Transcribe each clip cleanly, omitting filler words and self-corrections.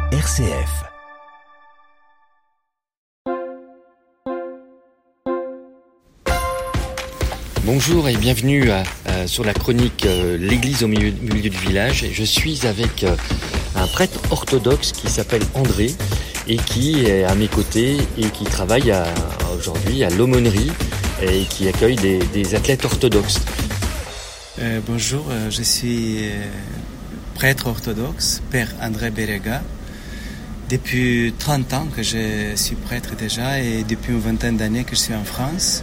RCF. Bonjour et bienvenue sur la chronique L'église au milieu du village. Je suis avec un prêtre orthodoxe qui s'appelle André et qui est à mes côtés et qui travaille aujourd'hui à l'aumônerie et qui accueille des athlètes orthodoxes. Bonjour, je suis prêtre orthodoxe, Père André Berega. Depuis 30 ans que je suis prêtre déjà et depuis une vingtaine d'années que je suis en France.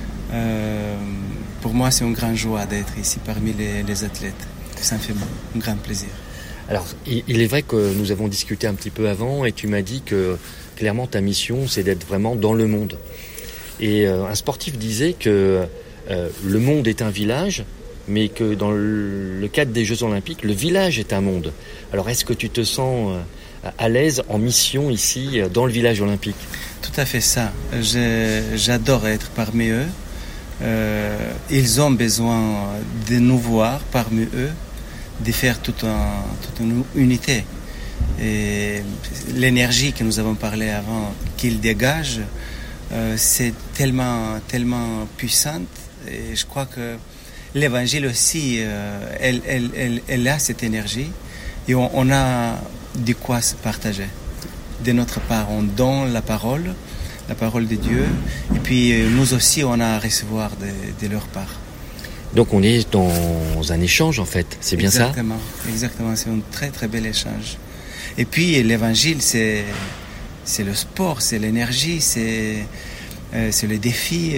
Pour moi, c'est une grande joie d'être ici parmi les athlètes. Ça me fait un grand plaisir. Alors, il est vrai que nous avons discuté un petit peu avant et tu m'as dit que clairement ta mission, c'est d'être vraiment dans le monde. Et un sportif disait que le monde est un village, mais que dans le cadre des Jeux Olympiques, le village est un monde. Alors, est-ce que tu te sens à l'aise en mission ici, dans le village olympique? Tout à fait ça. J'adore être parmi eux. Ils ont besoin de nous voir parmi eux, de faire toute une unité. Et l'énergie que nous avons parlé avant, qu'ils dégagent, c'est tellement puissante. Et je crois que l'Évangile aussi, elle a cette énergie. Et on a de quoi se partager. De notre part, on donne la parole de Dieu, et puis nous aussi, on a à recevoir de leur part. Donc on est dans un échange en fait, c'est bien ça? Exactement, c'est un très très bel échange. Et puis l'Évangile, c'est le sport, c'est l'énergie, c'est le défi,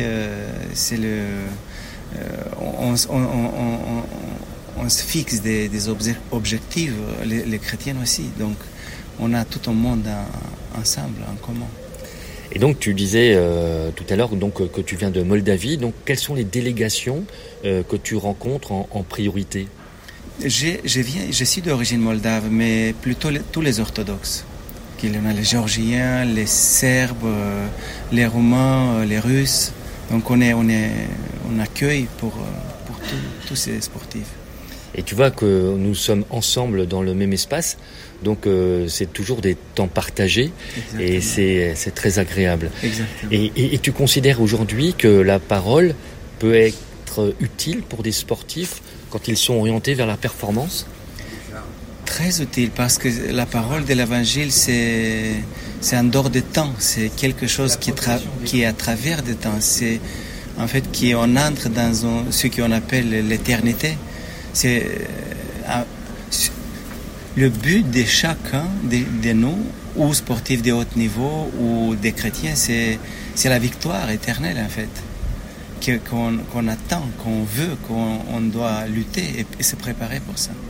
on se fixe des objectifs, les chrétiens aussi. Donc, on a tout un monde ensemble, en commun. Et donc, tu disais tout à l'heure que tu viens de Moldavie. Donc, quelles sont les délégations que tu rencontres en priorité? Je suis d'origine moldave, mais plutôt tous les orthodoxes. Il y en a les Géorgiens, les Serbes, les Roumains, les Russes. Donc, on accueille pour tous ces sportifs. Et tu vois que nous sommes ensemble dans le même espace, donc c'est toujours des temps partagés. Exactement. Et c'est très agréable. Exactement. Et tu considères aujourd'hui que la parole peut être utile pour des sportifs quand ils sont orientés vers la performance? Très utile, parce que la parole de l'Évangile, c'est en dehors du temps, c'est quelque chose qui est à travers du temps, c'est en fait qu'on entre dans ce qu'on appelle l'éternité. C'est le but de chacun de nous, ou sportifs de haut niveau, ou des chrétiens, c'est la victoire éternelle en fait, qu'on attend, qu'on veut, qu'on doit lutter et se préparer pour ça.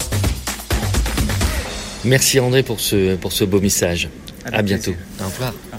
Merci André pour ce beau message. À bientôt. Plaisir. Au revoir.